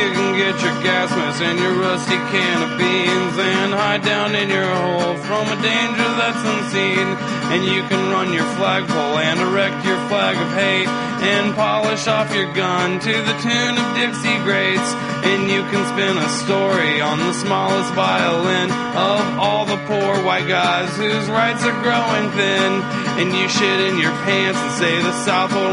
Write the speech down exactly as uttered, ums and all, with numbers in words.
you can get your gas mask and your rusty can of beans and hide down in your hole from a danger that's unseen. And you can run your flagpole and erect your flag of hate and polish off your gun to the tune of Dixie Greats. And you can spin a story on the smallest violin of all the poor white guys whose rights are growing thin. And you shit in your pants and say the South will